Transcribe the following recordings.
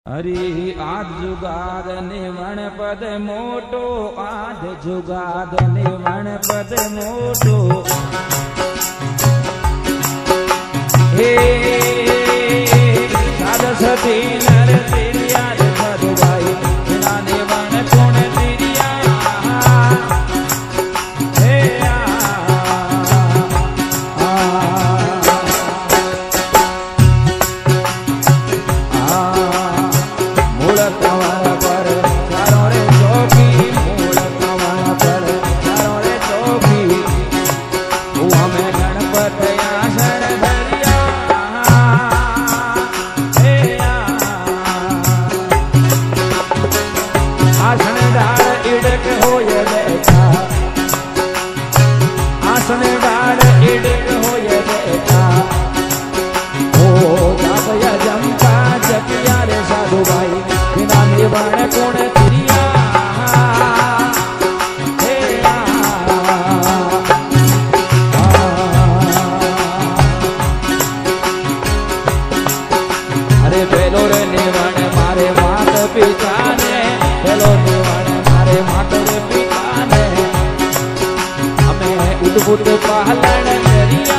हरी आद जुगाद निवण पद मोटो आद जुगाद निवण पद मोटो हे साध सती नर तेरिया साधु भाई बिना निवण गुण तेरिया हे बुद्ध पालन करिया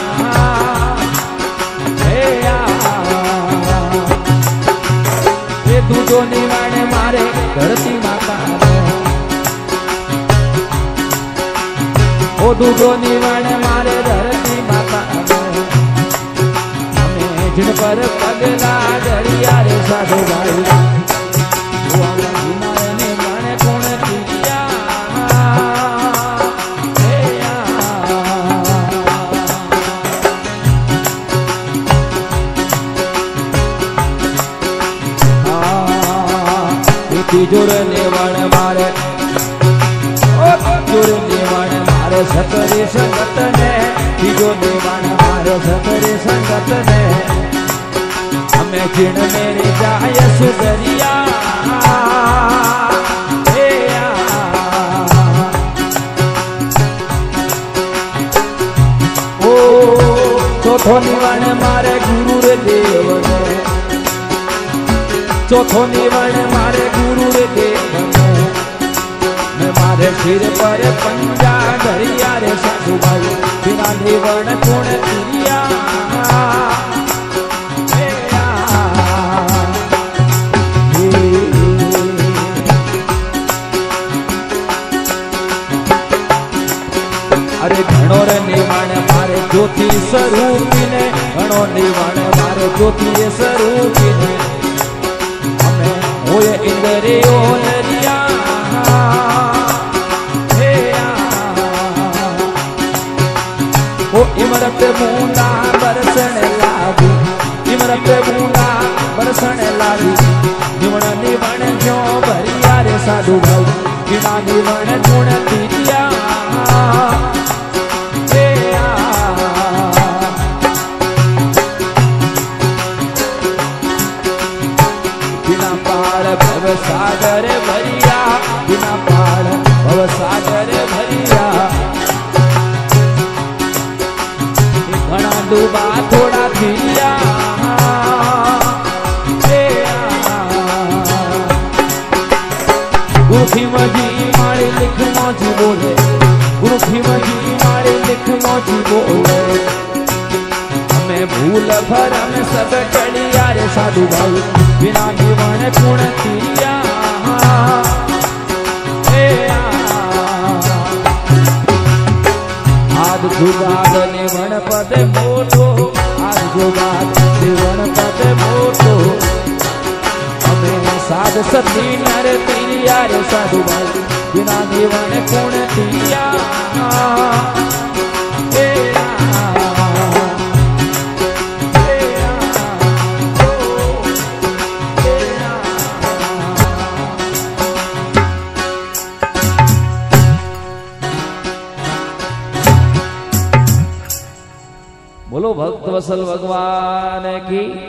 हे दूधो निवाण मारे धरती माता ओ दूधो निवाण मारे धरती माता हमें जिन पर पगला डरिया रे साधु भाई जोर निवण मारे ओ जोर निवण मारे सतरे संगत ने जो निवण मारे सतरे संगत ने हमें जिण मेरे जाय सुदरिया ओ चौथो निवण मारे गुरु रे देव ने चौथो निवण मारे गुरु रे देव ने मारे सिर पर पंजा धरिया रे साधु भाई बिना निवण गुण तिरिया अरे घणो रे निवण मारे ज्योति स्वरूपी ने घणो निवण मारे ज्योति स्वरूपी ने ओए इंद्रियो नरिया हे ओ इमरत बूंदा बरसण लागी इमरत बूंदा बरसण लागी निवण निवण जो भरिया रे साधु भाई बिना निवण गुण तिरिया भव सागर भरिया बिना पार भव सागर भरिया घना डूबा थोड़ा फिरिया गुरु भीम जी मारे लिख मौजी बोले गुरु भीम जी मारे लिख मौजी बोले हमें भूल भरम सब टलिया रे साधु भाई बिना निवण गुण तिरिया आद जुगाद निवण पद मोटो आद जुगाद निवण पद मोटो हमें साध सती नर तिरिया रे साधु भाई बिना निवण गुण तिरिया बोलो भक्त वसल भगवान की।